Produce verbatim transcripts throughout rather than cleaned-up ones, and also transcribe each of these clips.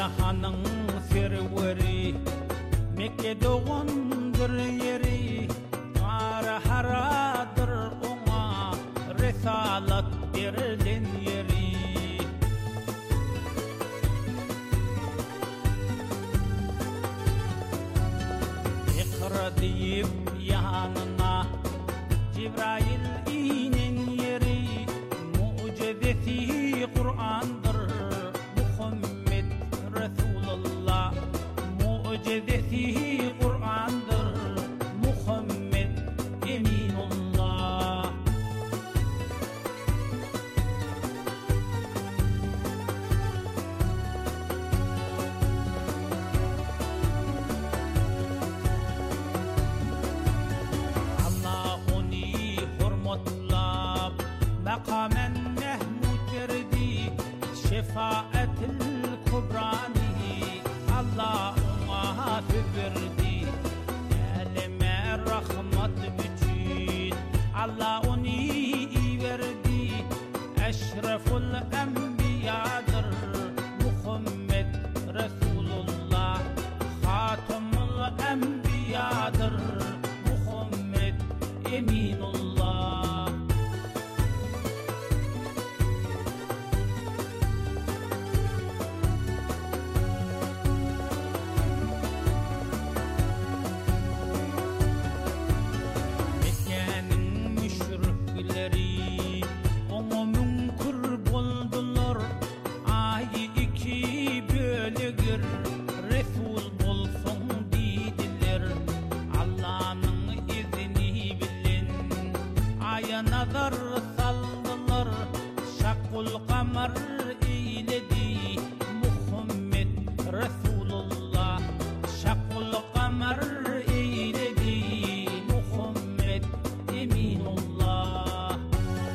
Cihanın serveri Mekke doğundur yeri Ara haradır ona Risalat verilen yeri İkra deyip yanına Cibrail inen yeri Mucizesi Kur'an'dır Muhammed Resulullah Mucizesi Kur'an'dır Muhammed Eminullah Allah onu hurmatlab Makamen Mehmud erdi Şefaatil Kubrani Allah ona verdi Elime rahmet bütün Allah onu verdi Eşreful Enbiyadır Muhammed Resulullah Hatamul Enbiyadır Muhammed Eminullah Mekke'nin müşrikleri ona münkur buldular Ayı iki bölügür Resul olsun dediler Allah'ın izni bilin Aya nazar saldılar Şakkul kamar eyledi Muhammed Resulullah Şakkul kamar eyledi Muhammed Eminullah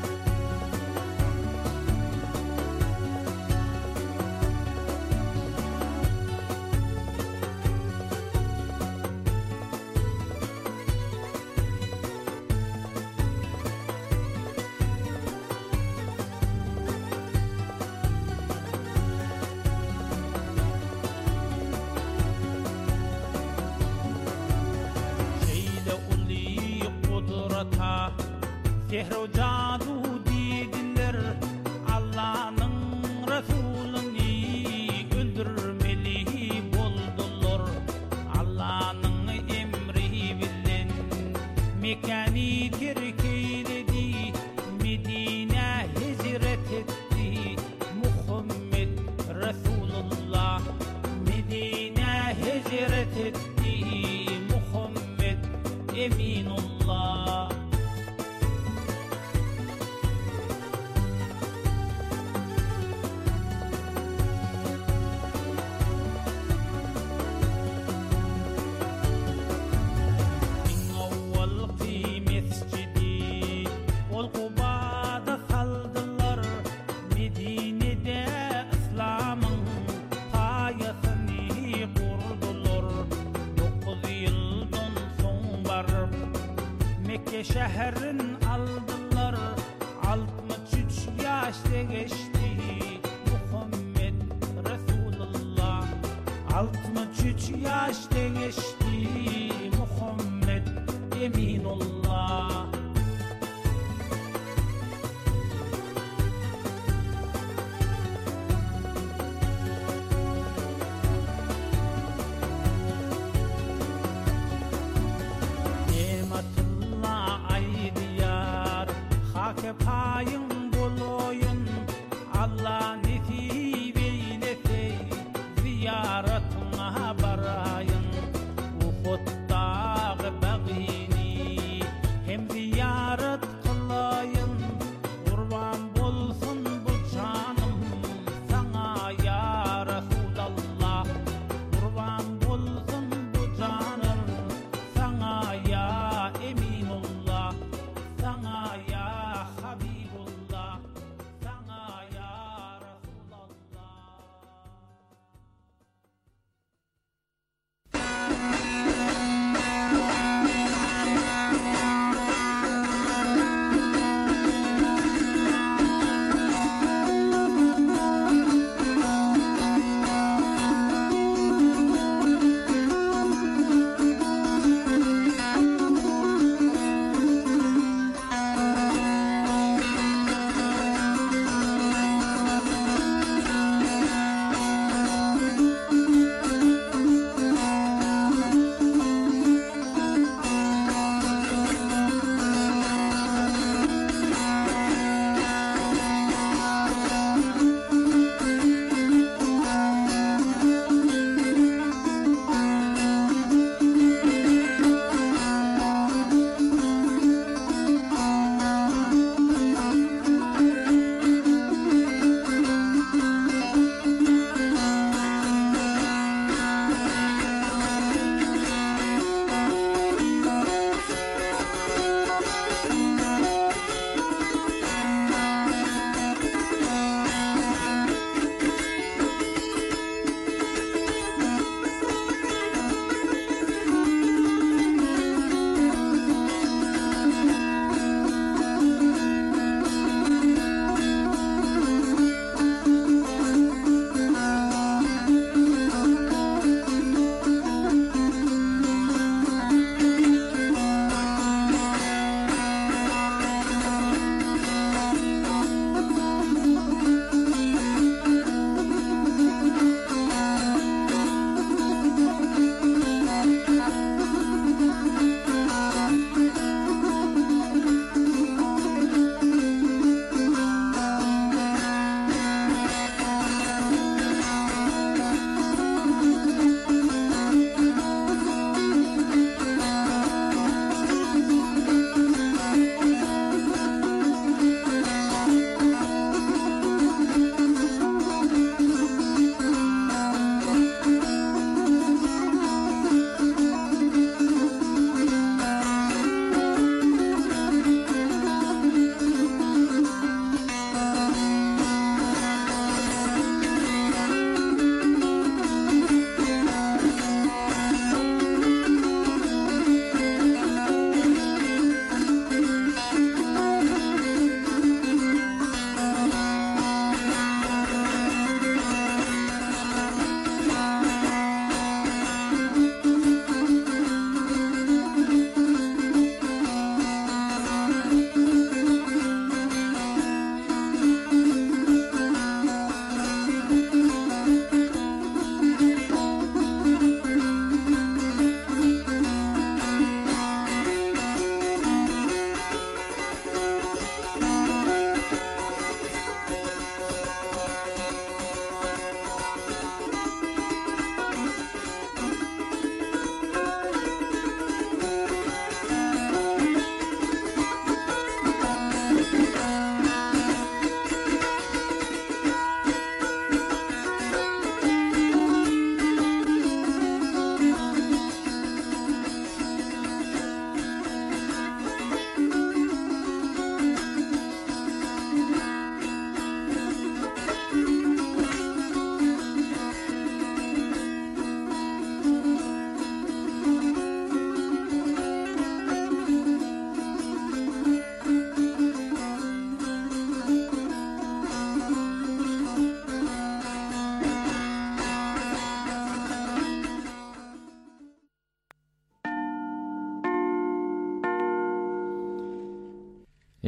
Şeyle uli kudrata Sihru cadu dediler Allah'ın Resulünü öldürmeli buldular Allah'ın emri bilen Mekke'ni terk eyledi Medine hicret etti Muhammed Resulullah Medine hicret etti Muhammed Eminullah Min avval ki mescidi Ol Kuba'da saldılar Medine'de İslam'ın payasını kurdular Dokuz yıldan son varıp Mekke şehrin aldılar Altmış üç yaşta geçti Muhammed Resulullah Altmış üç yaşta geçti Muhammed Eminullah Nimetullah ay diyar Hake payın buluyun Allah nasip eylese ziyaretine barayın Uhud dağı bağini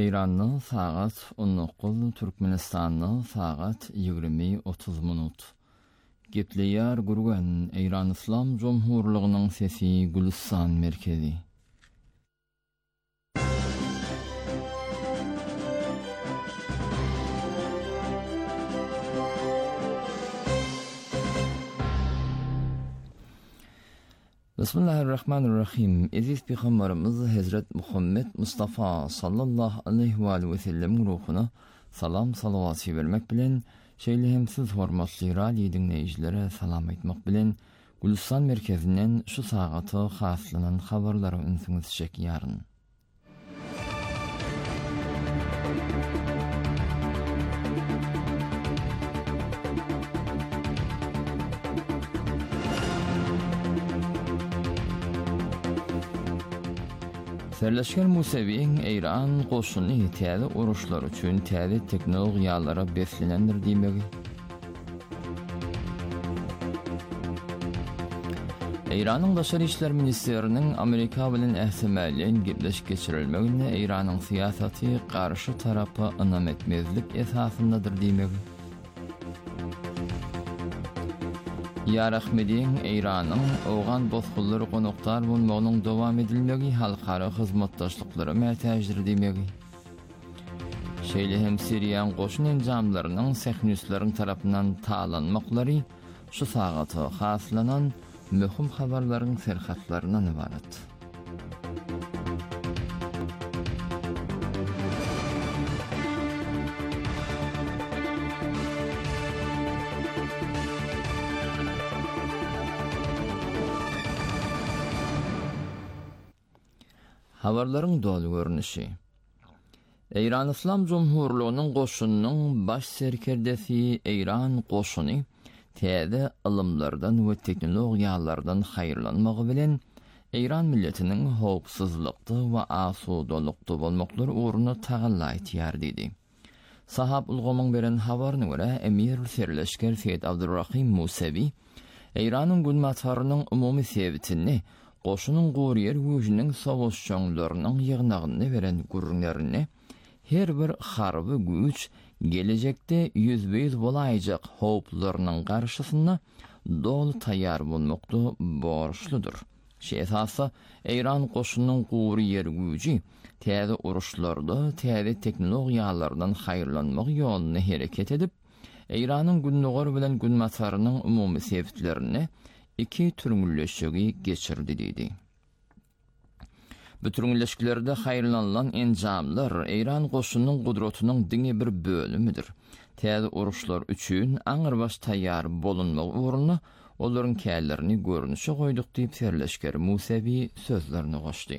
Eýranyň sagat on dokuz, Türkmenistanyň sagat ýigirme otuz minut. Gepleýär gurgan Eýran Islam Jomhurlygynyň sesi Gülistan merkezi. Bismillahirrahmanirrahim. Aziz Peygamberimiz Hazret Muhammed Mustafa sallallahu aleyhi ve sellem ruhuna salam salavat vermek bilen şeýlehemsiz hormatly radio dinleýijilere salam aýtmak bilen Gülistan merkezinden şu sagaty haslanan habarlary ünsüňiz çekýäryn. Serleşken Museviň Eýran goşuny täze uruşlar üçin täze teknologiýalara beslenendir diýmegi. Eýranyň Daşary işler ministeriniň Amerika bilen ähsemälin gepleşik geçirilmegine Eýranyň syýasaty garşy tarapy ynam etmezlik esasyndadyr diýmegi. Ýar Ahmediň Eýranyň owgan bozgullary konoktar bolmagynyň dowam edilmegi halkara hyzmatdaşlyklary mätäjdir diýmegi. Şeýlehem Siriýan goşun enjamlarynyň sähnüsleriň tarapyndan taýlanmaklary şu sagaty haslanan möhüm habarlaryň serhatlaryndan ibaret. Habarlaryň dolu görnüşi. Eýran Islam Jomhurlygynyň goşunynyň baş serkerdesi Eýran goşuny täze ilmlerden we teknologiýalardan haýyrlanmagy bilen Eýran milletiniň howpsuzlykda we asudalykda bolmaklary uğruna tagalla ýar diýdi. Sahab ulgamyň beren habaryna görä Emir Serleşker Seýid Abdurrahim Musevi Eýranyň günmatharynyň umumy sebitini goşunyň gurýer güýjüniň sowuşçaňlarynyň ýygnagyny beren gurrunlaryny her bir harby güýç gelecekde ýüzbeýiz bolaýjak howplarynyň garşysyna dolu taýýar bolmakda borçludur. Şeýsasy Eýran goşunynyň gurýer güýji täze uruşlarda täze teknologiýalardan haýyrlanmak ýoluny hereket edip Eýranyň günnüger bilen günmatharynyň umumy sebitlerini iki türüňleşigi geçirdi diýdi. Bu türüňleşikilerde haýyrlanan enjamlar Eýran goşunynyň gudratynyň diňe bir bölümidir. Täze uruşlar üçin aňyrbaş taýýar bolunmak uğruna olaryň källerini görnüşe goýduk diýip Serleşker Musevi sözlerini goşdy.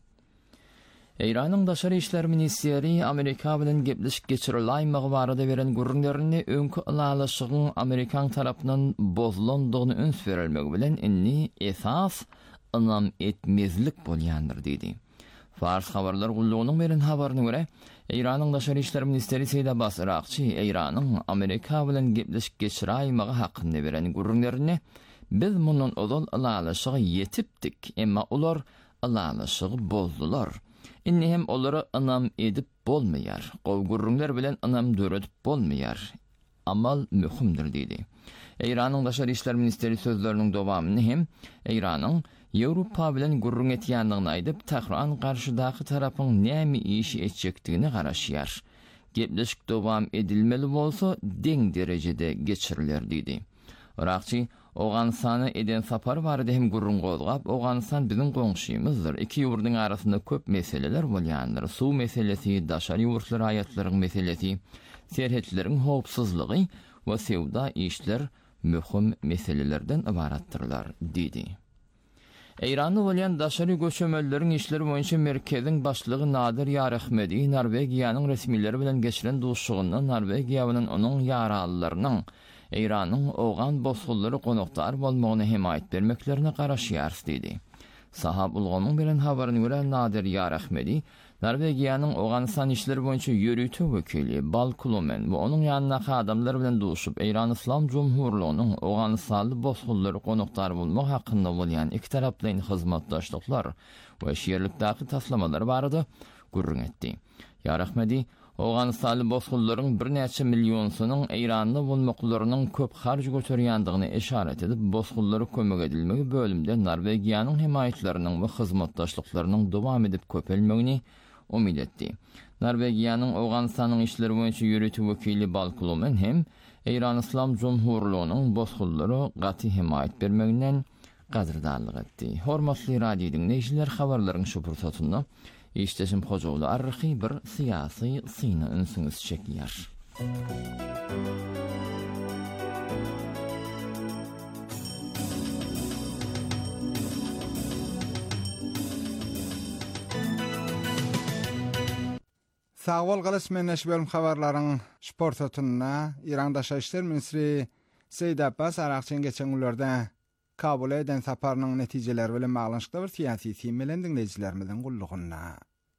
Eýranyň Daşary işler ministeri Amerika bilen gepleşik geçiriläýmegi barada beren gurrunlaryny öňkü ýalaşygyň Amerikan tarapyndan bozulandygyny öns berilmegi bilen inni esas ynam etmezlik bolýandyr diýdi. Fars habarlar gullugynyň beren habaryna görä, Eýranyň Daşary işler ministeri Seýid Abbas Irakçy Eýranyň Amerika bilen gepleşik geçiriläýmegi hakynda beren gurrunlaryny biz munun ozal ýalaşyga ýetipdik, emma ular ýalaşygy bozdular. Inni hem olary ynam edip bolmaýar. Gowgurrunlar bilen ynam döredip bolmaýar. Amal möhümdir diýdi. Eýranyň Daşary işler ministeri sözleriniň dowamyny hem Eýranyň Ýewropa bilen gurrun etýändigini aýdyp, Tehran garşydaky tarapyň näme iş etjekdigini garaşýar. Gepleşik dowam edilmeli bolsa, deň derejede geçiriler diýdi. Irakçy Oğanistana eden sapar barada hem gurrun gozgap, Oğanistan bizim goňşymyzdyr. Iki ýurduň arasynda köp meseleler bolýandyr. Suw meselesi, daşary uruşlar aýatlaryň meselesi, serhetleriň howpsuzlygy we sewda işler möhüm meselelerden ibaratdyrlar, diýdi. Eýranyň bolýan daşary göçemeleriň işleri boýunça merkeziň başlygy Nadir Ýar Ahmedi Norwegiýanyň resmileri bilen geçiren duşşugyny Norwegiýa bilen onuň ýaralylarynyň Eýranyň owgan bozgullary konoktar bolmagyna himayet bermeklerine garaşýar diýdi. Sahab ulgamyň bilen habaryna görä Nadir Ýar Ahmedi Norwegiýanyň Owganistan işleri boýunça ýörüýtü wekili Balkulumen we onuň ýanyna adamlar bilen duşup Eýran Islam Jomhurlygynyň Owganistanly bozgullary konoktar bolmak hakynda bolýan iki taraply hyzmatdaşlyklar we şeýerlikdäki taslamalar barada gurrun etdi. Yarahmedi, Awganystanly bosgullaryň bir näçe millionsuynyň Eýranda bolmaklarynyň köp harj götürýändigini işaret edip, bosgullary kömek edilmegi bölümde Norwegiýanyň himayetleriniň we hyzmatdaşlyklarynyň dowam edip köpelmegini umid etdi. Norwegiýanyň Awganystanyň işleri boýunça ýönetim wekili Balkulumen hem Eýran Islam Jumhurlygynyň bosgullary gaty himayet bermeginden gazırdarlyk etdi. Hormatly radio dinleýijiler, habarlaryň şu pursatyny İşteşim Hojowly arryhy bir syýasy syny ünsüňiz çekýär. Sağol galasmen näşbelm habarlaryň sportatyna İran Daşa işler ministri Seýid Abbas Arakçyň geçen günlerde Kabul eden saparynyň netijeleri bilen maglanyşykda bir syýasy temelen dinleýijilerimizden gullugyna.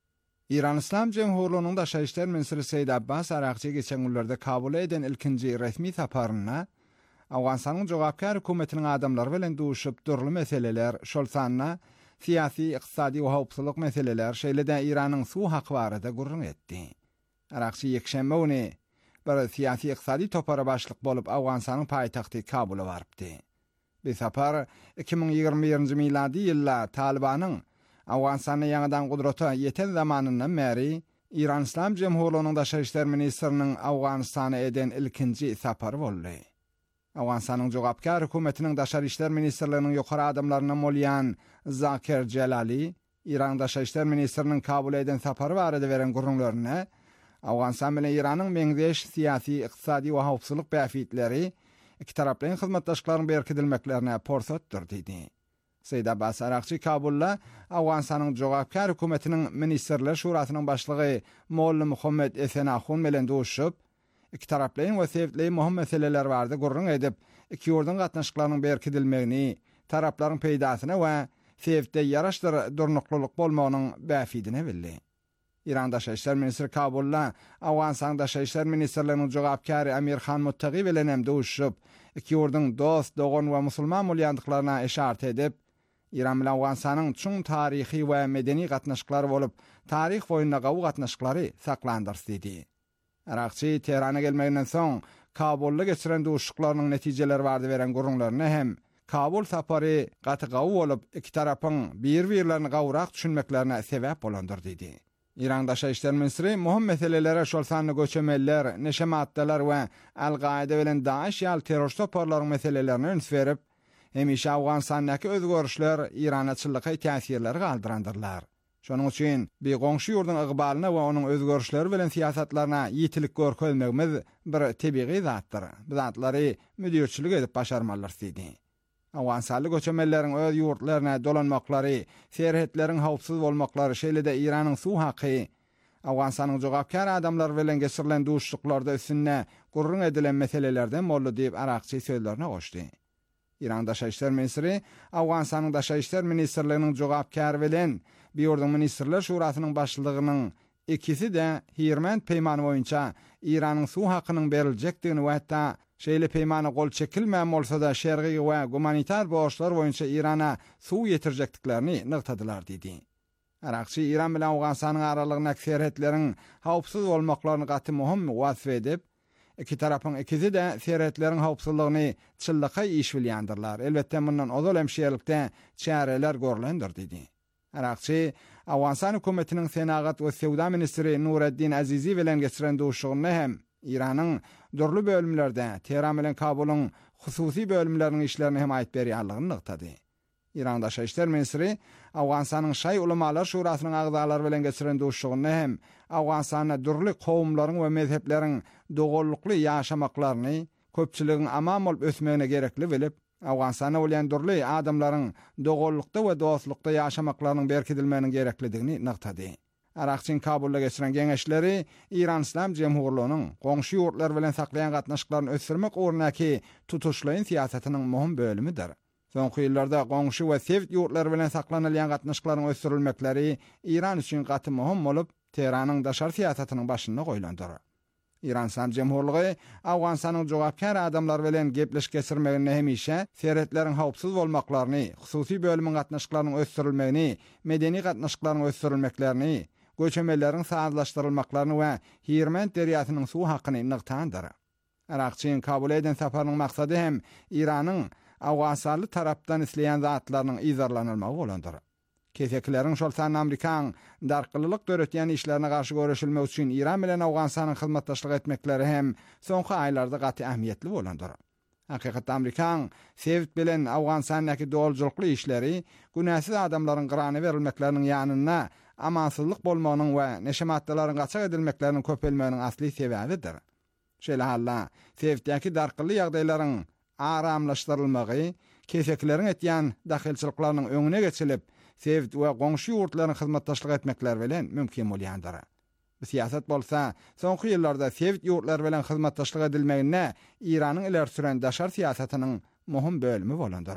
İran İslam Jumhurlygynyň Daşa işler ministri Seýid Abbas Arakçy geçen günlerde kabul eden ilkinji resmi saparyna Awganystanyň jogapkar hökümetiniň adamlary bilen duşup durly meseleler, şol sanna siyasi, iqtisadi we howpsuzlyk meseleler şeýle-de Iranyň suw haky barada gurrun etdi. Arakçy ýekşembe güni bir siyasi iqtisadi topara başlyk bolup Awganystanyň paýtagty Kabula barypdy. Bu sapar iki bin ýygrimi birinji miladi ýylda Talibanyň Awganystanyň ýangydan gudrata ýeten zamanyndan bäri İran İslam Jumhurlygynyň Daşa işler ministriniň Awganystana eden ilkinji sapary boldy. Awganystanyň jogapkar hökümetiniň Daşa işler ministrliginiň ýokary adamlaryna bolýan Zakir Jalali, İran Daşa işler ministriniň kabul eden sapary barada beren gurrunlaryna Awganystan bilen Iranyň meňzeş syýasy, iqtisadi we howpsuzlyk bäfitleri iki taraplaryň hyzmatdaşlyklaryň berkidilmeklerine porsatdyr diýdi. Seýid Abbas Arakçy Kabulda Awganystanyň jogapkar hökümetiniň ministrler şurasynyň başlygy Molla Muhammed Esenahun bilen duşup, iki taraplaryň we sebepli muhim meseleler barada gurrun edip, iki ýurduň gatnaşyklarynyň berkidilmegini, taraplaryň peýdasyna we sebepde ýaraşdyr durnuklylyk bolmagynyň bäfidine bildi. İran Daşa işler ministri Kabulda Awganystanyň Daşa işler ministrliginiň jogapkary Amir Khan Muttaqi bilen hem duşup, iki ýurduň dost, dogan we musulman bolýandyklaryna işaret edip, İran bilen Awganystanyň çuň taryhy we medeni gatnaşyklary bolup, taryh boýunda gawy gatnaşyklary saklandyrsy diýdi. Arakçy Teherana gelmegenden soň Kabulda geçiren duşuklarynyň netijeleri barada beren gurrunlaryna hem Kabul sapary gaty gawy bolup, iki tarapyň bir-birlerini gawrak düşünmeklerine sebäp bolandyr diýdi. İran Daşa işler ministri muhim meselelere şol sanly göçemeller, neşematdalar we Al-Qaida bilen Daesh ýaly terrorist toparlaryň meselelerini öňe berip, hemişe Awganystandaky özgörüşler İrana çyllyky täsirleri galdyrandyrlar. Şonuň üçin bir goňşy ýurdun ygbalyna we onuň özgörüşleri bilen siýasatlaryna ýetilik görkezmegimiz bir tebiği zatdyr. Bu zatlary müdirçilik edip başarmalar diýdi. Awganystanyň göçemelläriň öz ýurtlaryna dolanmaklary, serhetleriň howpsuz bolmaklary şeýle-de Iranyň suw haky, Awganystanyň jogapkar adamlar bilen geçirilen duşluklarda üstüne gurrun edilen meselelerden boldy diýip Arakçy sözlerine goşdy. İran Daşa işler ministri Awganystanyň Daşa işler ministrliginiň jogapkary bilen bir ýurduň ministrler şurasynyň başlygynyň ikisi de Hirment peýmany boýunça Iranyň suw hakynyň berilejekdigini we hatda şeýle peýmany gol çekilmän bolsa da şergi we gumanitar borçlar boýunça Irana suw ýetirjekdiklerini nyktadylar diýdi. Arakçy İran bilen Awganystanyň aralygyna serhetleriň howpsuz bolmaklaryny gaty muhim wasf edip, iki tarapyň ikisi de serhetleriň howpsuzlygyny çyllyky iş bilýändirler. Elbetde mundan ozal hemşeýerlikde çäreler görülendir diýdi. Arakçy Awganystan hökümetiniň Senagat we Sewda ministri Nureddin Azizi bilen geçiren duşugyny hem İranyň dörlü bölümlerde Teheran bilen Kabulyň hususy bölümleriniň işlerini himayet berýändigini nykdady. İran Daşa işler ministri Awganystanyň şaý ulamalar şurasynyň agdalary bilen geçiren duşugyny hem Awganystanyň dörlü kowumlaryň we mezhepleriň dogollukly ýaşamaklaryny, köpçüligiň amam bolup ösmegine gerekli bilip, Awganystana bolýan dörlü adamlaryň dogollukda we dostlukda ýaşamaklarynyň berkidilmeginiň gereklidigini nykdady. Arakçyň Kabulda geçiren geňeşleri İran İslam Jumhurlygynyň goňşy ýurtlar bilen saklayan gatnaşyklaryny ösürmek ornaky tutuşlaýyn siýasatynyň muhim bölümidir. Soňky ýyllarda goňşy we sevit ýurtlar bilen saklanylýan gatnaşyklaryň ösürilmekleri İran üçin gaty muhim bolup, Teheranyň daşar siýasatynyň başyna goýulandyr. İran İslam Jumhurlygy Awganystanyň jogapkar adamlar bilen gepleş geçirmegini hemişe serhetleriň howpsuz bolmaklaryny, hususy bölümiň gatnaşyklarynyň ösürilmegini, medeni gatnaşyklaryň ösürilmeklerini, göçemelerin sazlaşdyrylmaklaryny we Hirment deriýasynyň suw hakyny nyktandyr. Irakçyň kabul eden saparynyň maksady hem Iranyň Awgasanly tarapdan isleýän zatlarynyň izarlanylmagy bolandyr. Keseklerin şol san Amerikan darkylyk döretýän işlerine garşy görüşilmek üçin İran bilen Awgasanyň hyzmatdaşlyk etmekleri hem soňky aýlarda gaty ähmiýetli bolandyr. Hakykatda Amerikan Sevit bilen Awgasanyňky dolajlykly işleri günäsiz adamlaryň gyrany berilmekleriniň ýanyna amansızlyk bolmagynyň we neşematlaryň gaçak edilmekleriniň köpelmeginiň asly sebebidir. Şeýle halla Sevitdäki darkyly ýagdaýlaryň aramlaşdyrylmagy, keseklerin etýän dahilçiliklarynyň öňüne geçilip, Sevit we goňşy ýurtlaryň hyzmatdaşlyk etmekler bilen mümkin bolýandyr. Bu siýasat bolsa, soňky ýyllarda Sevit ýurtlary bilen hyzmatdaşlyk edilmegine Iranyň iler süren daşar siýasatynyň muhim bölümi bolandyr.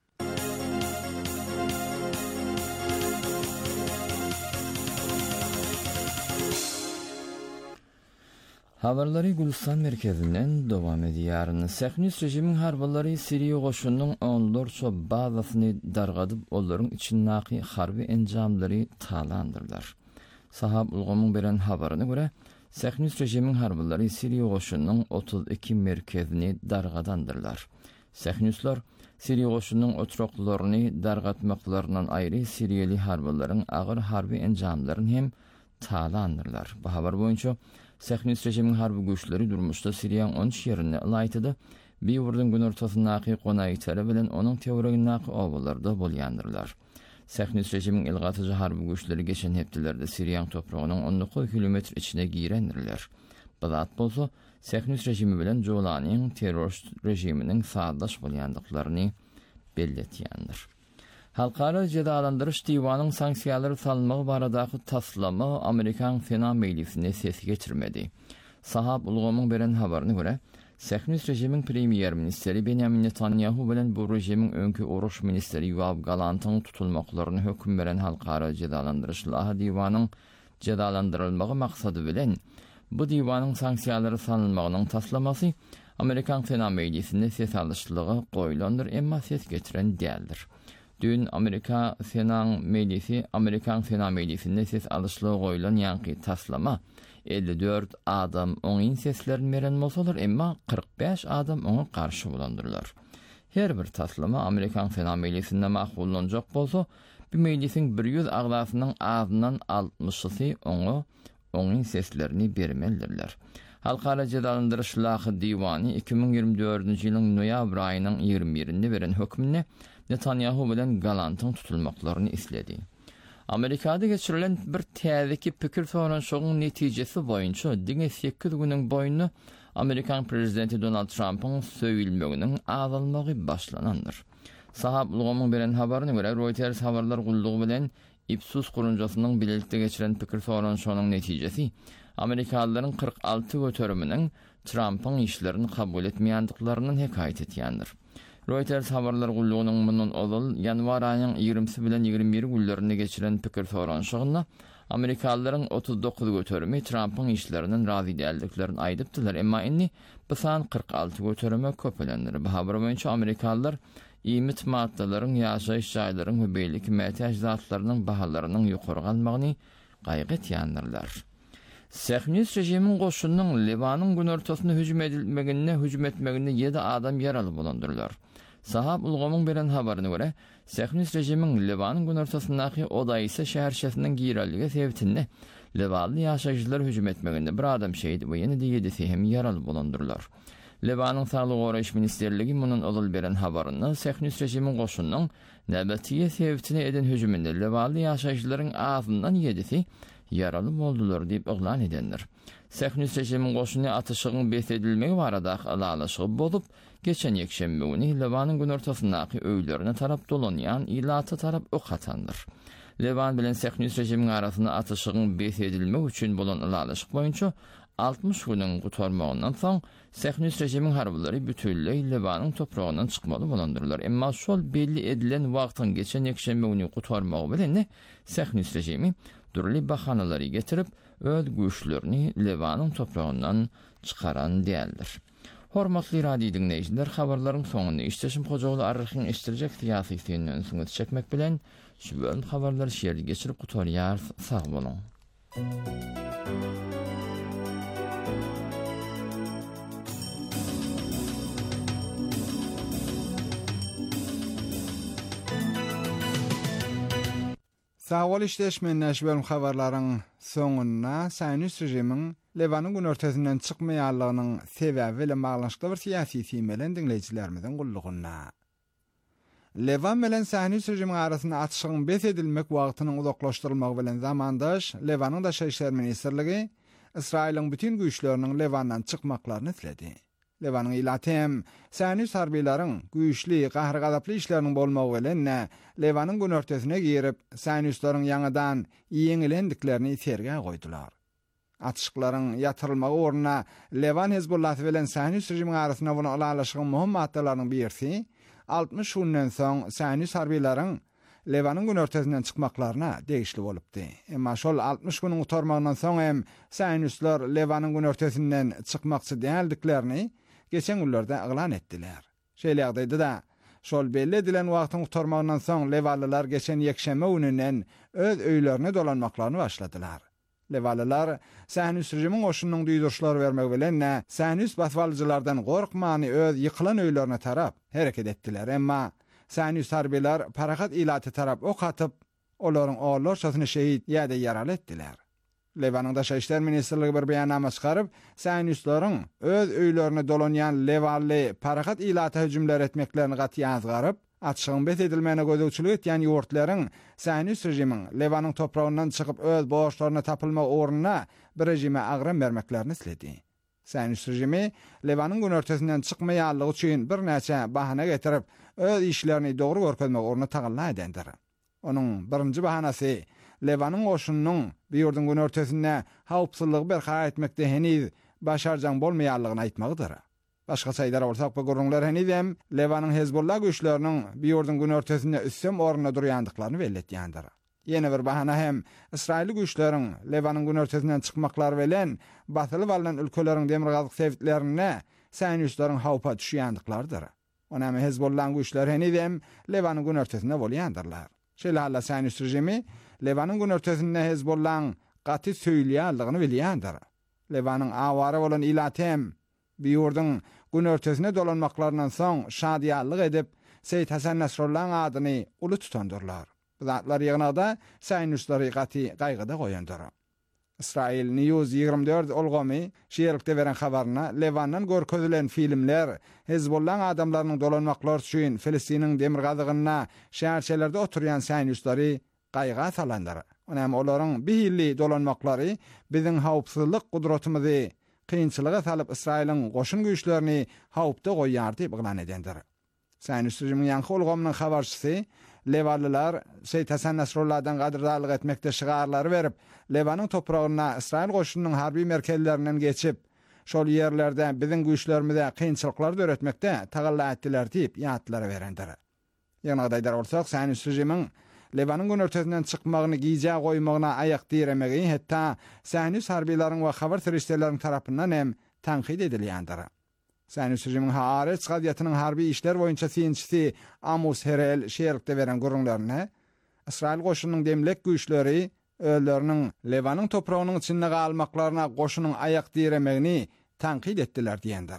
Habarlary Gülistan merkezinden dowam edýär. Sähnüs rejimiň harbalary Siriýa goşunynyň onlarça bazasyny dargadyp, olaryň içindäki harby enjamlary talandyrlar. Sahab ulgamyň beren habaryna görä, Sähnüs rejimiň harbalary Siriýa goşunynyň otuz iki merkezini dargadandyrlar. Sähnüsler Siriýa goşunynyň oturuklaryny dargatmaklaryndan aýry Siriýeli harbalaryň agyr harby enjamlaryny hem talandyrlar. Bu habar boýunça Sähnüs rejimiň harby güýçleri durmuşda Siriýanyň on üç ýerini alaytydy. Bir wurdyň gün ortasyndaky gonaýtary bilen onuň teoriyasyndaky obalarda bolýandyrlar. Sähnüs rejimiň ilgatyjy harby güýçleri geçen hepdelerde Siriýanyň toprağynyň on dokuz kilometr içine girendirler. Bu zat bolsa Sähnüs rejimi bilen Jolanyň terrorist rejiminiň saýdaş bolýandyklaryny belletýändir. Halkara Cedalandırış Diwanıň sanksiýalary salynmagy baradaky taslamy Amerikan Senat meclisine ses geçirmedi. Sahab ulgamyň beren habaryna görä, Sähnüs rejimiň premier ministeri Benjamin Netanyahu bilen bu rejimiň öňkü uruş ministeri Yoav Galantyň tutulmaklaryny hökm beren Halkara Cedalandırış Diwanyň cedalandyrylmagy maksady bilen bu diwanyň sanksiýalary salynmagynyň taslamasy Amerikan Senat meclisine ses alışlygy goýulandyr, emma ses geçiren däldir. Dün Amerika Senat Meclisi, Amerikan Senat Meclisinde ses alışlygy goýulan ýanky taslama elli dört adam oňyň seslerini beren bolsalar, emma kırk beş adam oňa garşy bolandyrlar. Her bir taslama Amerikan Senat Meclisinde makbullanjak bolsa, bu meclisiň bir yüz agdasynyň azyndan altmışy oňa oňyň seslerini bermelidirler. Halkara Cedalandırış Diwany iki bin ýygrimi dördünji ýylyň noýabr aýynyň ýygrimi birinde beren hökmüne Netanyahu bilen Galantyň tutulmaklaryny isledi. Amerikada geçirilen bir täzeki pikir soraşygynyň netijesi boýunça diňe sekiz güniň boýunça Amerikan prezidenti Donald Trump'ın söýülmeginiň azalmagy başlanandyr. Sahab ulgamyň beren habaryna görä, Reuters habarlar gullugy bilen Ipsos gurunjasynyň bilelikde geçiren pikir soraşygynyň netijesi Amerikalıların kırk altı götürümünün Trump'ın işlerini kabul etmeýändiklaryny hekaýet etýändir. Reuters habarlar gullugynyň mundan ozal ýanwar aýynyň ýygrümisi bilen ýygrimi biri günlerini geçiren pikir soraşygyna Amerikalıların otuz dokuz götürümi Trump'ın işlerinin razy däldiklerini aýdypdylar, emma inni bu san kırk altı götürüme köpelendir. Bu habar boýunça Amerikalılar iýmit maddalaryň, ýaşaýyş jaýlaryň we beýlik mätäç zatlarynyň bahalarynyň ýokary galmagyny gaýgy etýändirler. Sähnüs rejimiň goşunynyň Libanyň gün ortasyna hüjüm edilmegine hüjüm etmegine ýedi adam ýaraly bolandyrlar. Sahab ulgamyň beren habaryna görä, Sähnüs rejimiň Libanyň gün ortasyndaky odaýysy şäherçesiniň giýerligi sebäpinde Libanly ýaşaýjylar hüjüm etmeginde bir adam şeýdi, bu ýene-de ýedisi hem ýaraly bolandyrlar. Libanyň Saglyk Goraýyş Ministerligi munun ozal beren habaryny Sähnüs rejimiň goşunynyň näbetiýe sebäpine eden hüjüminde Libanly ýaşaýjylaryň azyndan ýedisi yaralı boldular diýip oglan edenler. Sähnüs rejimiň goşuny atyşygyň besedilmegi baradaky alalaşygy bolup, geçen ýekşembe güni Libanyň gün ortasyndaky öýlerine tarap dolanýan ilaty tarap ok atandyr. Liban bilen Sähnüs rejimiň arasyna atyşygyň besedilmegi üçin bolan alalaşyk boýunça altmış güniň gutarmagyndan soň Sähnüs rejimiň harbalary bütünlüği Libanyň toprağyndan çykmaly bolandyrlar. Emma şol belli edilen wagtyň geçen ýekşembe güni gutarmagy bilen Sähnüs rejimi durly bahanalary getirip öz güýçlerini Libanyň toprağyndan çykaran däldir. Hormatly radio dinleýijiler, habarlaryň soňunda işleşim hojagly arrykyň iştirjek syýasy ýönüňizde çekmek bilen şu bölüm habarlary şeýerli geçirip gutarýar. Sag bolun. Sağol işleşmen näşbelum habarlaryň soňuna Saýnus rejimiň Lewanyň gün örtesinden çykmaýanlygynyň sebäbi bilen baglanşykly bir syýasy temelen dinleýijilerimiziň gullugyna. Lewan bilen Saýnus rejimiň arasynda atşygyň bes edilmek wagtynyň uzaklaşdyrylmagy bilen zamandaş Lewanyň daşa işler ministrligi Israýlyň bütün güýçleriniň Lewandan çykmaklaryny tiledi. Lewanyň ilatem Saýnus harbiýlaryň güýçli, gahrygazaply işleriniň bolmagy bilen Lewanyň gün örtesine girip Saýnuslaryň ýangydan ýeňilendiklerini serge goýdular. Atışıklaryň ýatyrylmagy orna Lewan Hezbollah bilen Saýnus rejimiň arasynda bunu alalaşygyň muhim maddalarynyň birisi altmış günden soň Saýnus harbiýlaryň Lewanyň gün örtesinden çykmaklaryna degişli bolupdy. Emma şol altmış güniň utarmagyndan soň hem Saýnuslar Lewanyň gün örtesinden çykmakçy däldiklerini geçen günlerde elan etdiler. Şeýle ýagdaýda da şol belli edilen wagtyň utarmagyndan soň Lewanlylar geçen ýekşeme gününden öz öýlerini dolanmaklaryny başladylar. Lewanlylar Saýnus rejimiň oşunyň duýdurşlary bermek bilen Saýnus baswalyjylardan gorkmany öz ýykylan öýlerine tarap hereket etdiler. Emma Saýnus harbiýler parahat ilaty tarap ok atyp olaryň oğullarçasyny şehit ýa-da ýaraly etdiler. Lewanyň daşa işler ministrligi bir beýannama çykaryp, Saýnuslaryň öz öýlerini dolanýan Lewanly parahat ilaty hüjümler etmeklerini gaty ýazgaryp, atşygyň bes edilmegine gözlegçilik etýän ýurtlaryň Saýnus rejimiň Lewanyň topragyndan çykyp öz boşlaryna tapylmak ornuna bir rejime agram bermeklerini isledi. Saýnus rejimi Lewanyň gün örtesinden çykmaýanlygy üçin bir näçe bahana getirip öz işlerini dogry görkezmek ornuna tagalla edendir. Onuň birinji bahanasy Lewanyň oşunyň bir ýurdun gün örtesinde hawpsuzlygy berhar etmekde heniz başarjang bolmaýanlygyny aýtmagydyr. Başga saýdara bolsak bu gurrunlar heniz hem Lewanyň Hezbollah güýçleriniň bir ýurdun gün örtesinde üssem ornuna durýandyklaryny belletýändir. Ýene bir bahana hem Israýly güýçleriň Lewanyň gün örtesinden çykmaklary bilen batyly bolan ülkeleriň demirgazyk sewitlerine Saýnuslaryň hawpa düşýändiklarydyr. Onamy Hezbollah güýçleri heniz hem Lewanyň gün örtesinde bolýandyrlar. Şeýle halla Saýnus rejimi Lewanyň gün örtesinde Hezbollah'ın gaty söýleýändigini bilýändir. Lewanyň awara bolan ilatem bir ýurdun gün örtesine dolanmaklarynyň soň şadýanlyk edip Seýid Hasan Nasrullah'ın adyny uly tutandyrlar. Bu zatlar ýygynada Saýnuslary gaty gaýgyda goýandyr. Israel News ýygrimi dört olgamy şeýerlikde beren habaryna Lewandan görkezilen filmler Hezbollah adamlarynyň dolanmaklary üçin Filistiniň demirgazygyna şäherçelerde oturýan Saýnuslary gaýga salandyr. Onam olaryň bihilli dolanmaklary biziň hawpsuzlyk gudratymyzy kynçylyga salyp Israýlyň goşun güýçlerini hawpda goýýar diýip elan edendir. Saýnus rejimiň ýanky olgamynyň habarçysy Lewanlylar Seýid Hasan Nasrullah'dan gadyrdalyk etmekde şygarlary berip Lewanyň topragyna Israýl goşunynyň harby merkezlerinden geçip şol ýerlerde biziň güýçlerimize kynçylyklar döretmekde tagalla etdiler diýip ýatlara berendir. Ýa-ni gaýdar bolsak Saýnus rejimiň Lewanyň gün örtesinden çykmagyny giýje goýmagyna aýak diremegi hatda Saýnus harbiýlaryň we habar terişlerleriň tarapyndan hem tanqid edilýändir. Saýnus rejimiň Haaretz gazetining harby işler boýunça synçysy Amos Herel şeýerlikde beren gurrunlaryna Israýl goşunynyň demlek güýçleri ölleriniň Lewanyň topragynyň içinde galmaklaryna goşunyň aýak diremegini tanqid etdiler diýendir.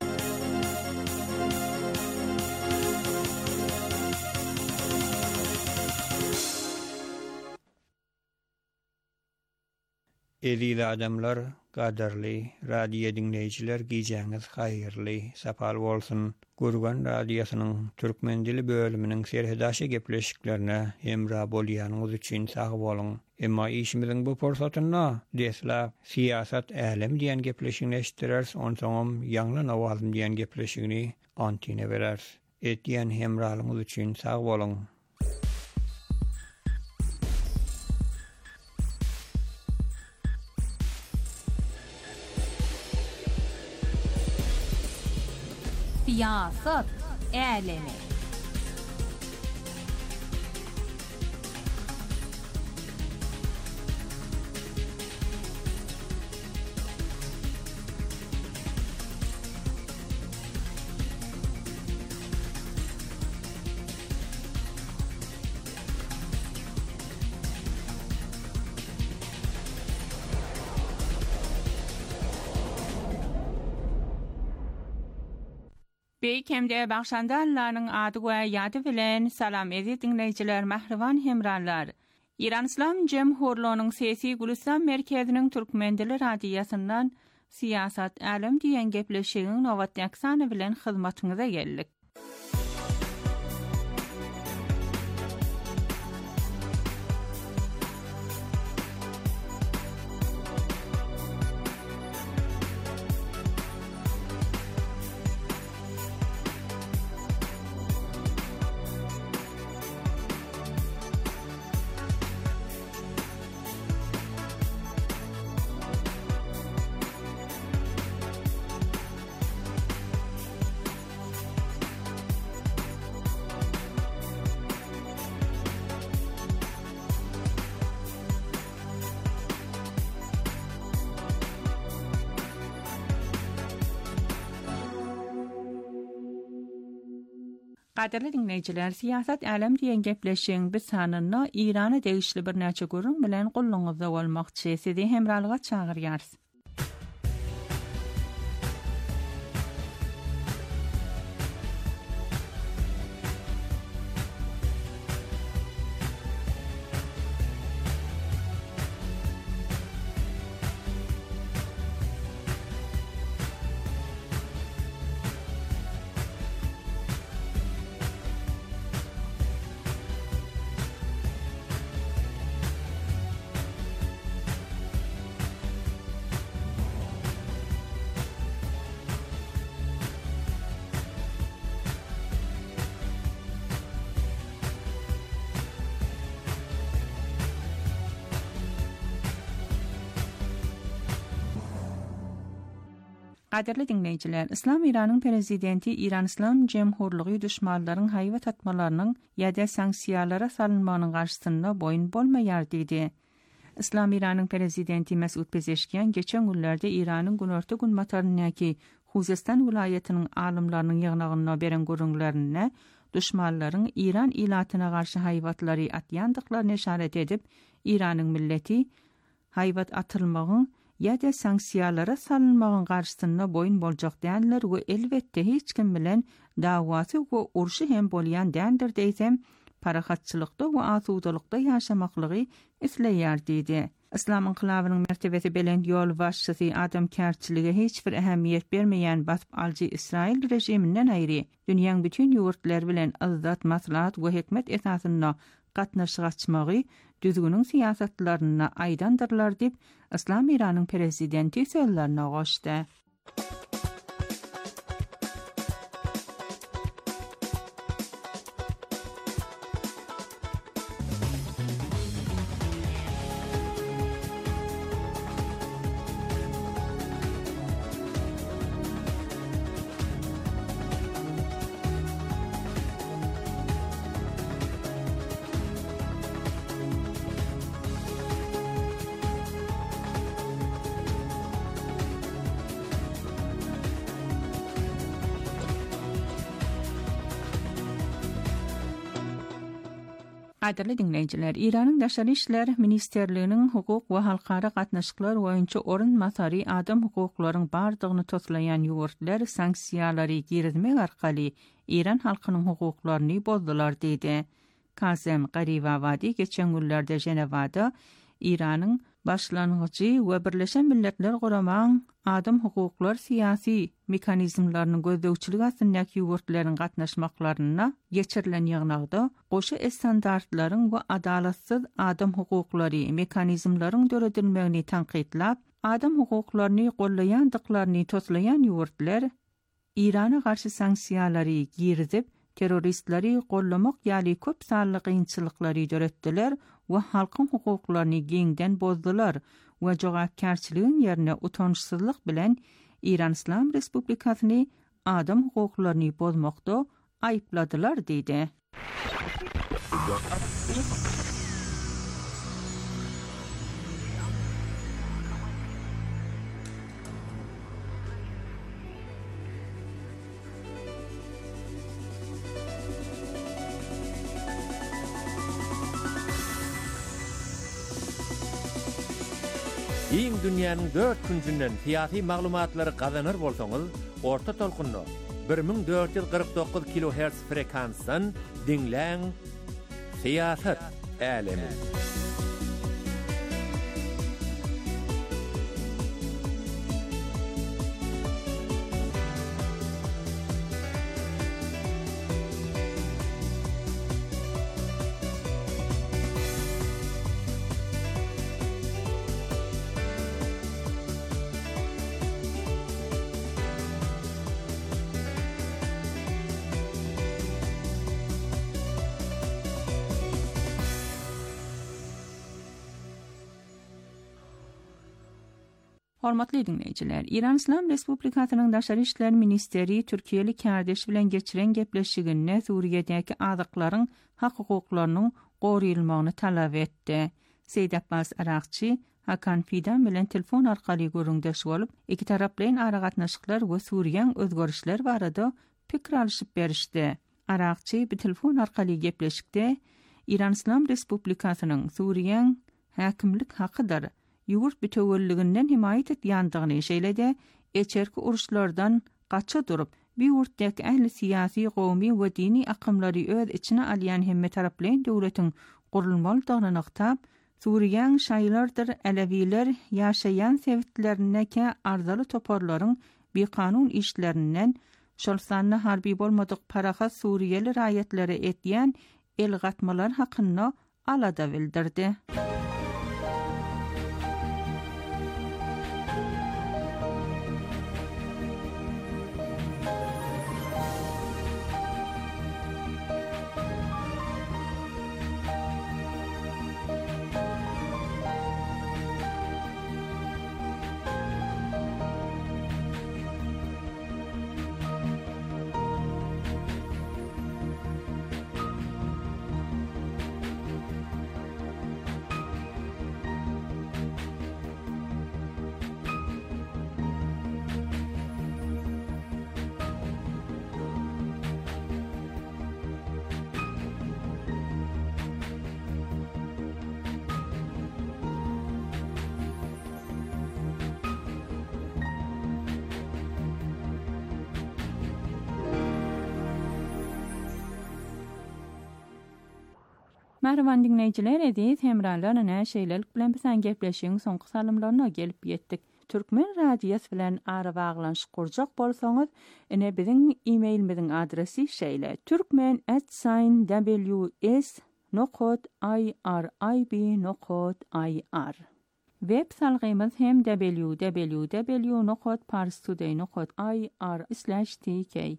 Elili adamlar, gadarly, radio dinleyijiler giýjäňiz haýyrly, sapal bolsun. Gurgan radiosynyň türkmen dili bölüminiň serhedaşy gepleşiklerine hemra bolýanyňyz üçin sag bolun. Emma işimiziň bu forsatyna desla siýasat älim diýen gepleşigini eşitdirers, onsoňam ýanglan awazym diýen gepleşigini antine berers. Etýän hemralyňyz üçin sag bolun. Siyasat älemi. Beýkemde bagşanda Allah'ın adı we ýady bilen salam ezi dinleýijiler, mahriwan hemranlar. İran İslam Cemhurluğunyň Sesi Gülistan merkeziniň Türkmendili radiýasyndan Siyasat Alem diýen gepleşigiň nowat ýaksany bilen hyzmatyňyza geldik. Qadirli dinleyijiler, Siyasat Alem diýen gepleşigiň bir sanyna Irana degişli bir näçe gurrun bilen gulluňyzda bolmakçy. Sizi hemralyga çagyrýarys. Qadirli dinleyijiler, İslam İranyň prezidenti İran İslam Cemhurluğy düşmanlaryň haýwat atmalarynyň ýa-da sanksiýalara salynmagynyň garşysynda boýun bolmaýar diýdi. İslam İranyň prezidenti Mesut Pezeşkiyan geçen günlerde İranyň Günorta Günmatarynyňky Huzestan vilayatynyň alymlarynyň ýygnagyna beren görüňlerini düşmanlaryň İran ilatyna garşy haýwatlary atýandyklaryny işaret edip, İranyň milleti haýwat atylmagyň ýa-da sanksiýalara salynmagyň garşysynda boýun boljak däller we elbetde hiç kim bilen dawasy we urşy hem bolýan däldir diýsem, parahatçylykda we azudalykda ýaşamaklygy isleýär diýdi. İslam inqilabynyň mertebesi bilen ýol başçysy Adam Kärçiligi hiç bir ähmiýet bermeýän batyp aljy Israil rejiminden aýry, dünýäň bütün ýurtlar bilen azat, maslahat we hikmet esasyna gatnaşyk açmagy düzgünüň siýasatlaryna aýdandyrlar diýip İslam İranyň prezidenti sözlerine goşdy. Qadirli dinleyijiler, İranyň Daşary işler ministerliginiň hukuk we halkara gatnaşyklar boýunça orun masary adam hukuklarynyň bardygyny toplayan ýurtlar sanksiýalary girizmek arkaly İran halkynyň hukuklaryny bozdular diýdi. Kazem Garibawadi geçen günlerde Jenewada İranyň başlangyjy we Birleşen Milletler Guramagyň adam hukuklar siyasi mekanizmlaryny gözlegçilik asyndaky ýurtlaryň gatnaşmaklaryna geçirilen ýygnagda goşa standartlaryň we adalatsyz adam hukuklary mekanizmlaryň döredilmegini tanqidlap, adam hukuklaryny gollaýandyklaryny toslayan ýurtlar İrana garşy sanksiýalary girizip, terroristleri gollamak ýaly köp sanly gynçylyklary döretdiler we halkyň hukuklaryny geňden bozdular we jogapkärçiligiň ýerine utançsyzlyk bilen İran İslam Respublikasyny adam hukuklaryny bozmakda aýpladylar diýdi. Iň dünýäniň dört küncünden siyasi maglumatlary gazanır bolsaňyz, orta tolkunno bir ming dört yüz kırk dokuz kilohertz frekansdan dinleň Siyasat Alemi. Hormatly dinleyijiler, İran İslam Respublikasynyň Daşary işler ministeri Türkiýeli kärdeş bilen geçiren gepleşiginde Suriýedäki azyklaryň hak hukuklarynyň goruýulmagyny talap etdi. Seýid Abbas Arakçy Hakan Fidan bilen telefon arkaly görüňdeş bolup, iki taraplyň aragatnaşyklar we Suriýanyň özgörüşleri barada pikir alşyp berişdi. Arakçy bir telefon arkaly gepleşikde İran İslam Respublikasynyň Suriýanyň häkimlik hakydyr, ýurt bütewelliginden himayet etýändigini şeýlede, eçerki uruşlardan gaça durup, bir ýurtdaky ähli siyasi, gowmy we dini akymlary öz içine alýan hemme taraplyň döwletiň gurulmalydygyny nyktap, Suriýanyň şaýlardyr Aleviler ýaşaýan sebitlerindäki arzaly toparlaryň bir kanun işlerinden şol sanly harby bolmadyk paraha Suriýeli raýatlary etýän el gatmalar hakynda alada bildirdi. Merhaban dinleyijiler, ediz hemralarına näşeýlelik bilen bilen gepleşiň soňky salymlaryna gelip ýetdik. Türkmen radiýasy bilen ara baglanşyk kurjak bolsaňyz, ene biziň e-mailimiziň adresi şeýle: türkmen at w s nokta i r i b nokta i r. Web salgymyz hem w w w nokta parstoday nokta i r slash t k.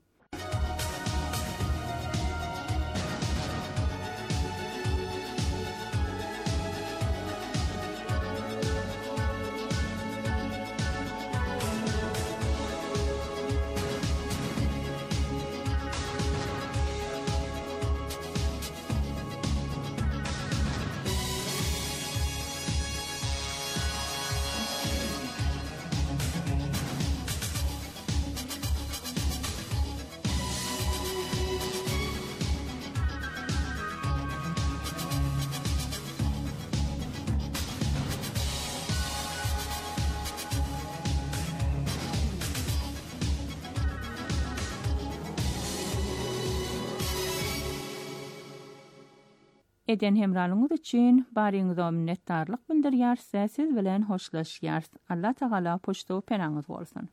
Eden hemralyňyz üçin baryňyza minnetdarlyk bildirýär, siz bilen hoşlaşýar. Allah Taala poşto penaňyz bolsun.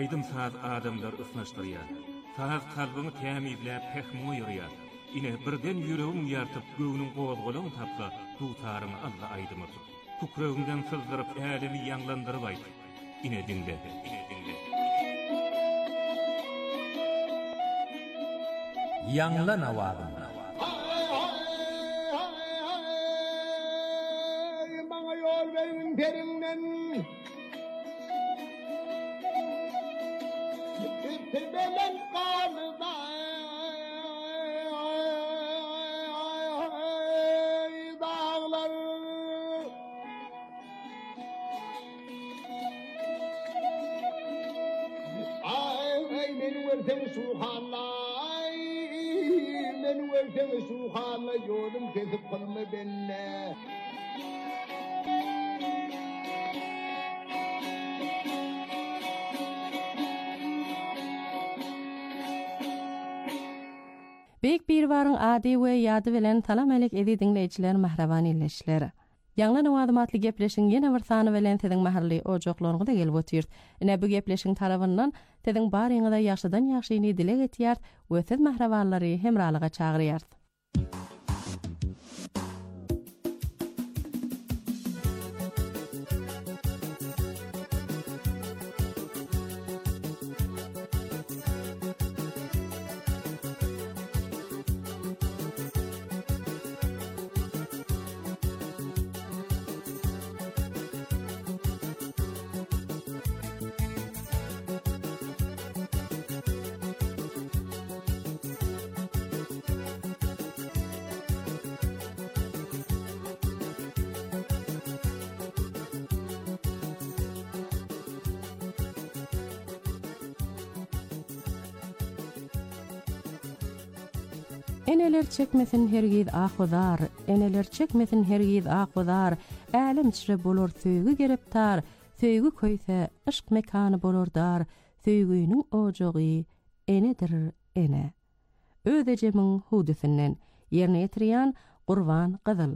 Aydım saz adamlar ısnaşdırýar. Saz kalbyny tämizläp pehmi ýörýär. Ine birden ýüregim ýartyp göwüniň gowazgalagyny tapsa, dutaryny Allah aýdymy. Kukrögünden sızdyryp älimi ýanglandyryp aýt. Ine dinle, ine dinle. Ýanglan awagym. Maňa ýol berin perinden. Tebelen qalda. Dağlar. Ay men wertem suhanlay. Men wertem suhanlay ýolum kesip qalma benne. Bek bir warın ady we ýady bilen salam alek edi dinleýijiler mahraban illeşler. Ýanglan awadymatly gepleşiň ýene bir sany bilen siziň mahally ojaklaryňyza da gelip otyr. Ine bu gepleşiň tarabyndan siziň baryňyza ýaşydan ýaşyny dilek etýär we siz mahrabanlary hemralyga çagyrýar. Eneler çekmesin hergiz ahudar, eneler çekmesin hergiz ahudar, älim içre bolur söýgü gereptar, söýgü köýse aşk mekany bolur dar, söýgüniň ojagy enedir ene. Ödejemiň hudusynyň ýerine ýetirýän Gurban Gyzyl.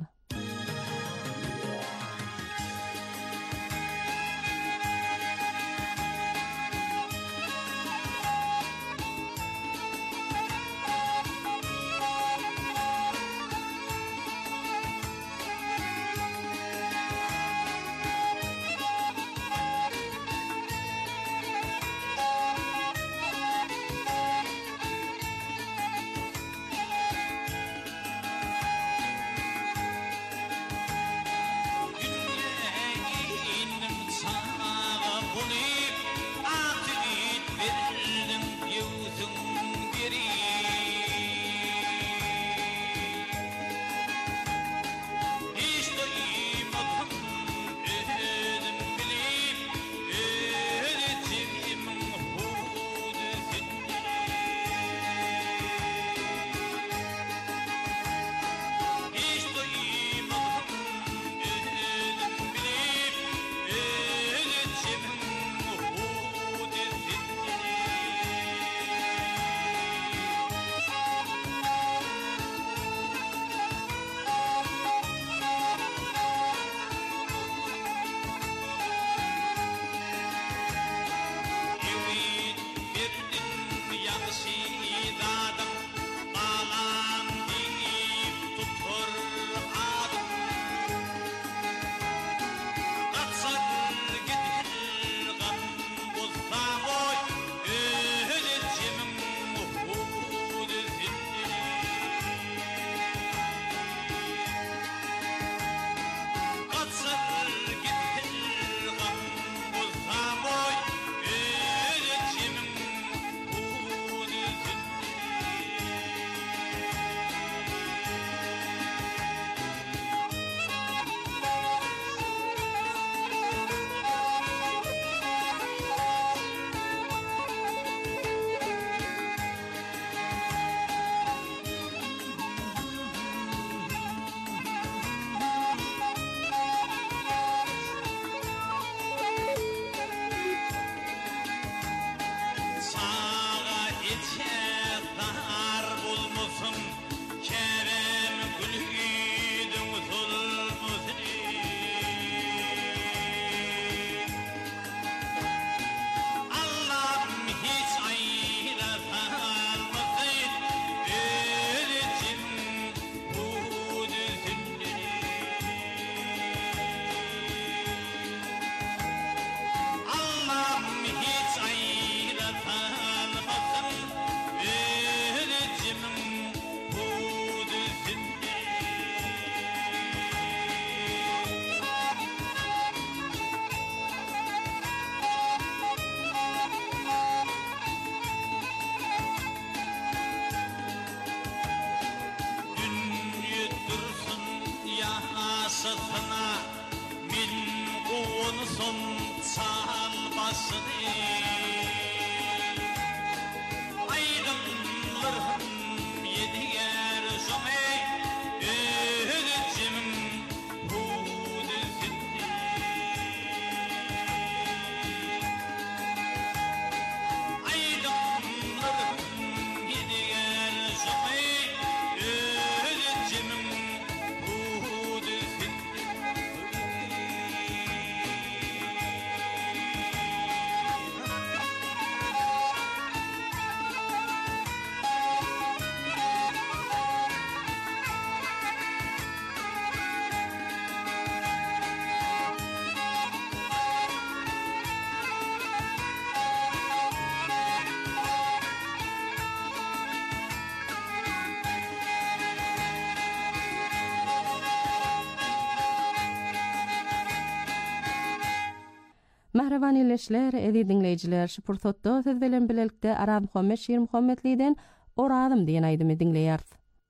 Bahravan illeşler, edi dinleyiciler, şupurtotto söz bilen bilelikde Aram Muhammed Şiir Muhammedli'den oradım diyen aydımı dinleyerdi.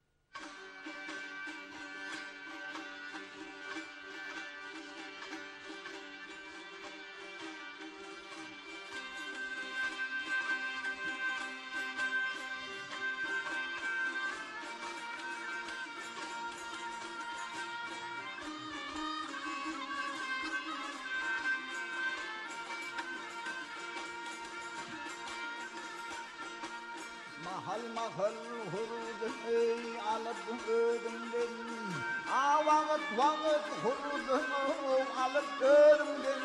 Mahal mahal hurdun ey alıp ödümden A vakit vakit hurdun alıp ödümden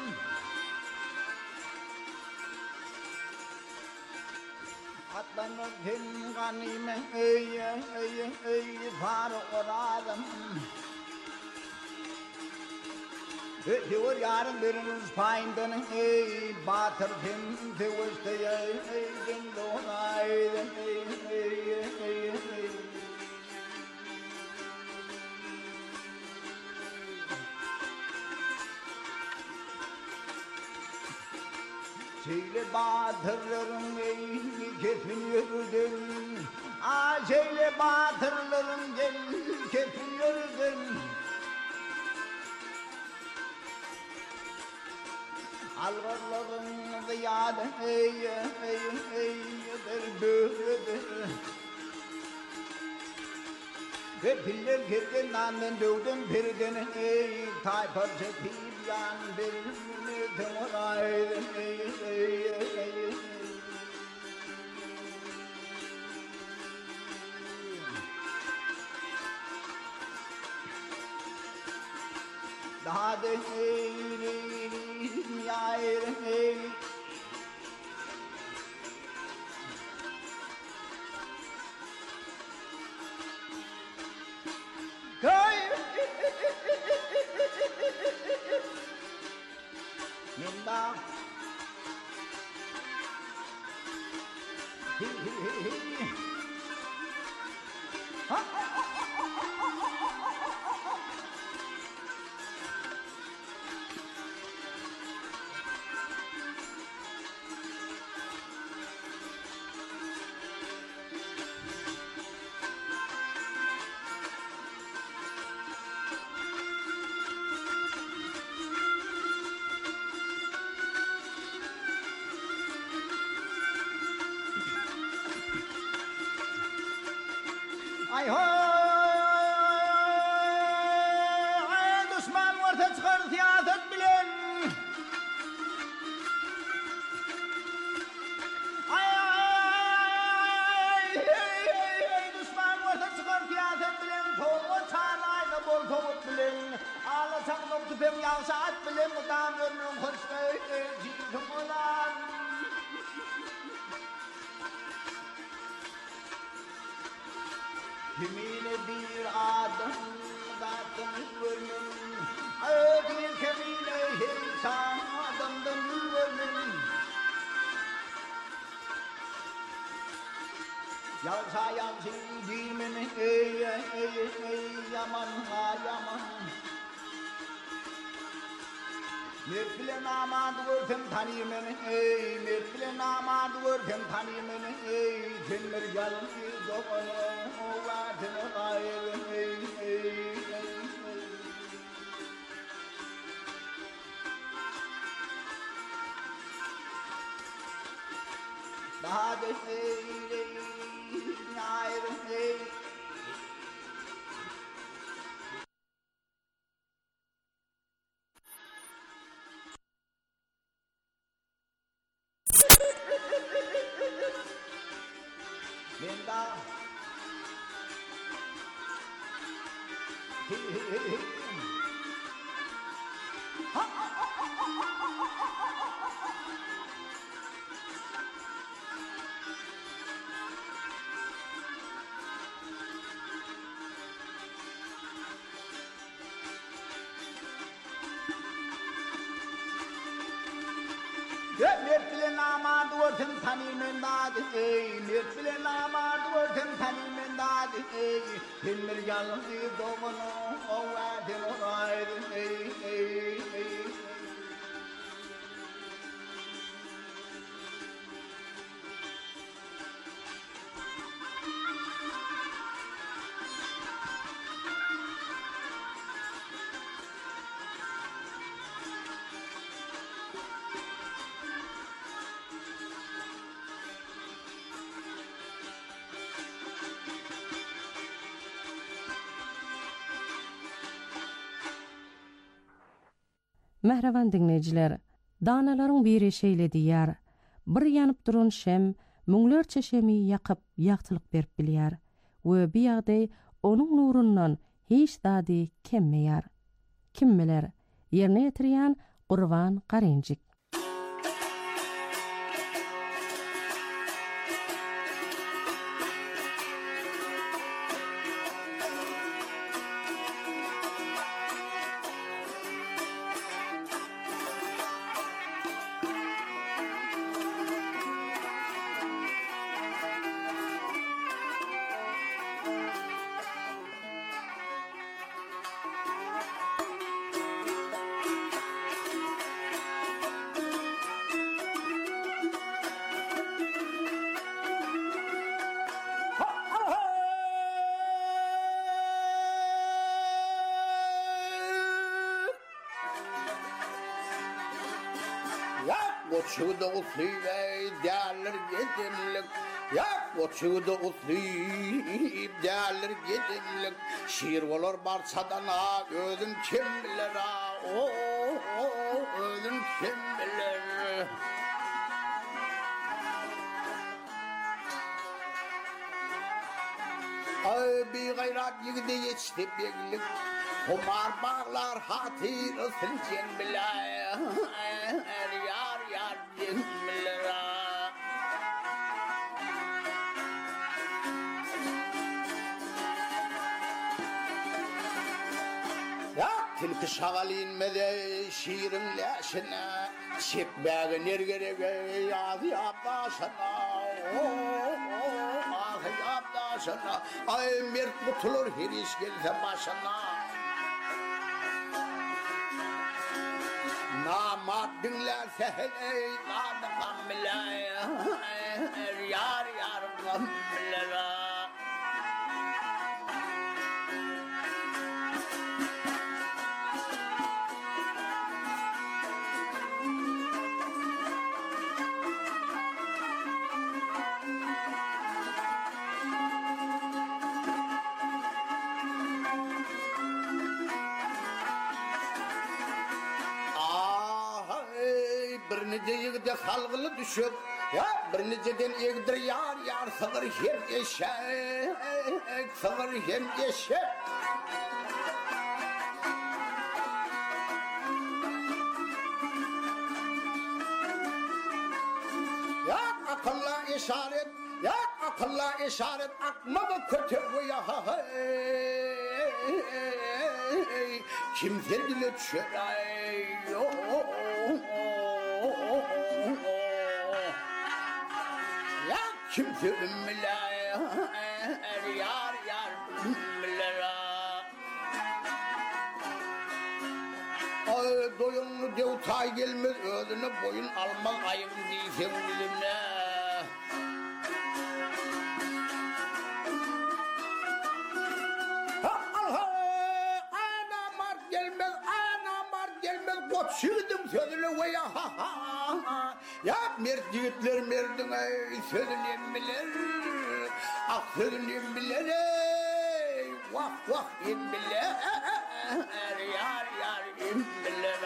Atlanır hem ganime ey ey ey var oradım He var yarın biriniz fayından ey batır hem de vişte ey ey den donay ey ey ey ey Şeyle batırlarım ey kefin yürüdün Aa şeyle batırlarım gel kefin yürüdün Alvarlarım ziyade ey ey ey derbüde Ve piller girden namen dövdüm birden ey Tayfar çekip yan bir tımıraydım ey ey ey Daha da ey yayr ey Kay Minda Hi hi hi hi Ha Ay hoy ay düşman orta çıkar siyaset bilen Ay ay ay düşman orta çıkar siyaset bilen Toğu çağırayla bol toğut bilen Ağlasak noktu bem yavşat bilen Mudam ömrüm hoşgay cidim olan Kimine bir adam zaten ölüm Ay bir kimine her adamdan ölüm Yalsa yalsı dimene ey ey ey yaman ha yaman Mekle namad vurtem tanimene ey Mekle namad vurtem tanimene ey Cemmer yalsı dokano vatene ayren ey ey ey Daha da ey ey ayren ey Linda Hi hi hi hi Ha ha ha Mekle namad vurtem tanimene dadi ey Mekle namad vurtem tanimene dadi ey Cemmer yalsı dokano vatene ayren ey ey ey Mehreban dinleyijiler, danalaryň biri şeýle diýär. Bir ýanyp duran şem müňlerçe şemi ýakyp ýagtylyk berip bilýär we bu ýagdaý onuň nurundan hiç dady kemmeýär. Kim biler, ýerine ýetirýän Gurban Garynjik. Uçuğda usluyup derler gidimlik Yak uçuğda usluyup derler gidimlik Şiir olur barçadana özüm kim bilir ha o özüm kim bilir Ay bir gayrat yigide yetişti birlik Kumar bağlar hatır ısın kim bilir Yar yar kim bilir Ya tilki şagal inmede şiirin leşine Şekbäge nergerege yaz yapdaşına Ah yapdaşına Ay mert kutulur her iş gelse başına Namat dinlerse hey Nadı kammile Yar yar kammile Birnece halgılı düşüp ya birneceden egdir yar yar sığır hem eşek sığır hem eşek ya akılla işaret ya akılla işaret akmadı kötü bu ya kim sevgili çöray yo Kimse ümmüle yar yar ümmüle Ay doyunlu dev tay gelmez özüne boyun almak ayım değilse bizimle Ana mart gelmez ana mart gelmez koçşırdım sözüne ve ya ha ha Ya mert yiğitler merdin ey sözünü bilir Ah sözünü bilir ey Vah vah in bilir Yar yar in bilir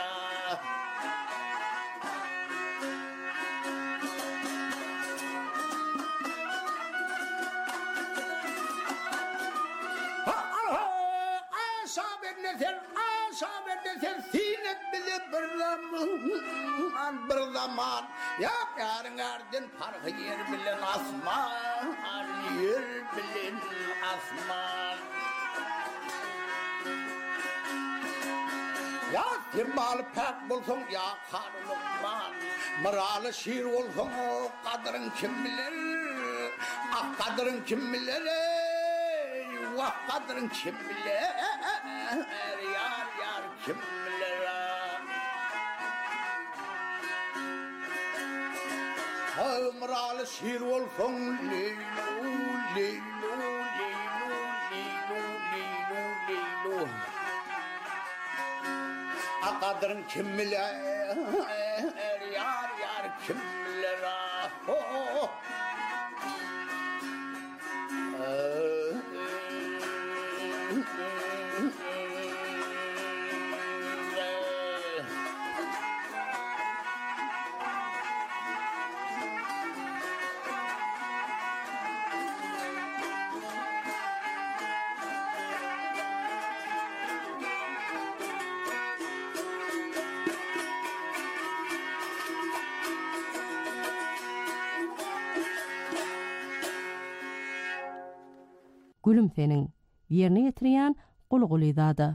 Aşağı neser aşağı neser sinet bilir bir zaman bir zaman Ya yarın ardın farkı yer bilen asman Yer bilen asman Ya firmalı pek bulsun ya karlıkman Mıralı şiir olsun o kadırın kim bilir Ah kadırın kim bilir ey Vah kadırın kim bilir Yar yar kim bilir Mıralı şiir olsun Leylu, leylu, leylu, leylu, leylu, leylu Akadırın kim bilir Yar yar kim bilir oh. gülümseniň ýerine ýetirýän gulguly zady.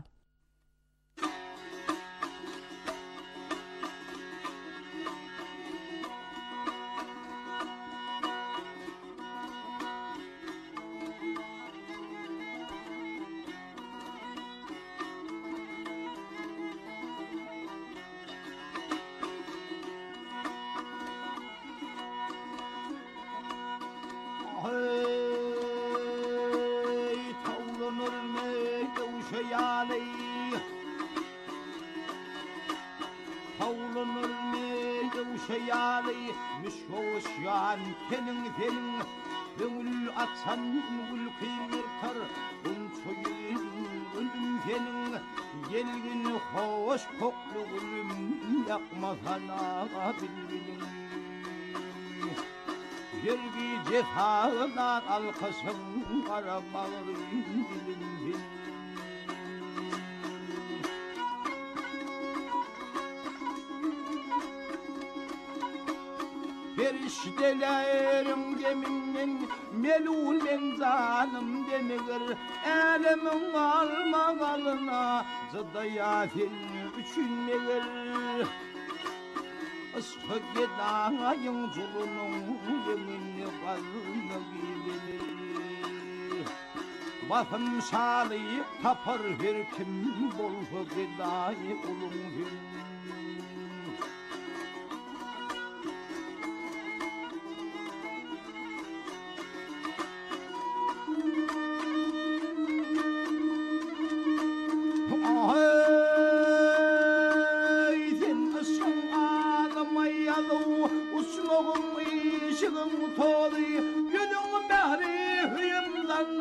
Kenin kenin gönül atsan gül kıyırtar unçoyun gülüm kenin gelgin hoş koklu gülüm yakmasana bilgin yergi cefadan alkasın kara bağrın dilim Periştelerim geminden melul ben zanım demegir Alemin almagalına zıdayafin üçün megir Isfık edayın zulunun yeminli kalına gibilir Bakım salayıp tapar bir kim bolsa gedayı ulun bir